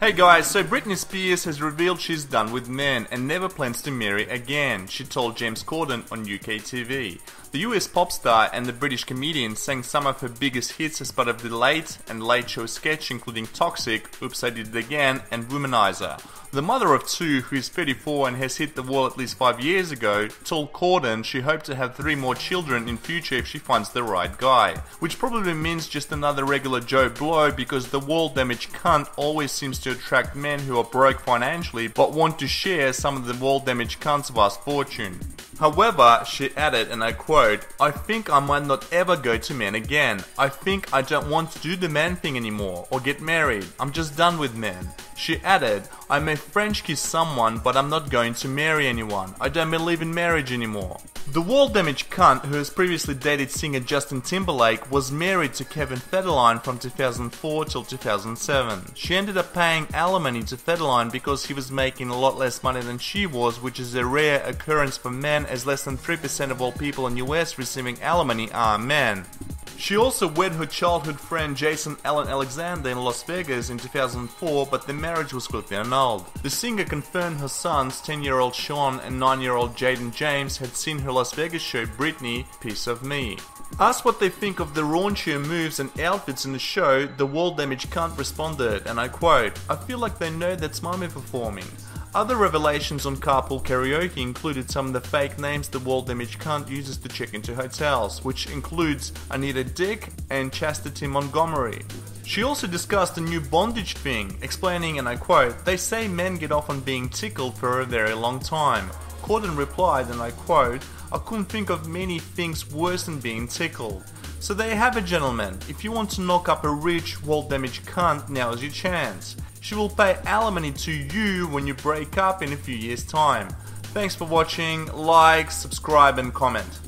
Hey guys, so Britney Spears has revealed she's done with men and never plans to marry again, she told James Corden on UK TV. The US pop star and the British comedian sang some of her biggest hits as part of the Late and Late Show sketch, including Toxic, Oops I Did It Again and Womanizer. The mother of two, who is 34 and has hit the wall at least 5 years ago, told Corden she hoped to have 3 more children in future if she finds the right guy. Which probably means just another regular Joe Blow, because the wall-damaged cunt always seems to attract men who are broke financially but want to share some of the wall-damaged cunt's vast fortune. However, she added, and I quote, "I think I might not ever go to men again. I think I don't want to do the man thing anymore, or get married. I'm just done with men." She added, "I may French kiss someone, but I'm not going to marry anyone. I don't believe in marriage anymore." The wall-damaged cunt, who has previously dated singer Justin Timberlake, was married to Kevin Federline from 2004 till 2007. She ended up paying alimony to Federline because he was making a lot less money than she was, which is a rare occurrence for men, as less than 3% of all people in US receiving alimony are men. She also wed her childhood friend Jason Allen Alexander in Las Vegas in 2004, but the marriage was quickly annulled. The singer confirmed her sons, 10-year-old Sean and 9-year-old Jaden James, had seen her Las Vegas show Britney, Piece of Me. Asked what they think of the raunchier moves and outfits in the show, the wall-damaged cunt responded, and I quote, "I feel like they know that's mommy performing." Other revelations on Carpool Karaoke included some of the fake names the wall-damaged cunt uses to check into hotels, which includes Anita Dick and Chastity Montgomery. She also discussed a new bondage thing, explaining, and I quote, "They say men get off on being tickled for a very long time." Corden replied, and I quote, "I couldn't think of many things worse than being tickled." So there you have it, gentlemen. If you want to knock up a rich, wall-damaged cunt, now is your chance. She will pay alimony to you when you break up in a few years' time. Thanks for watching, like, subscribe and comment.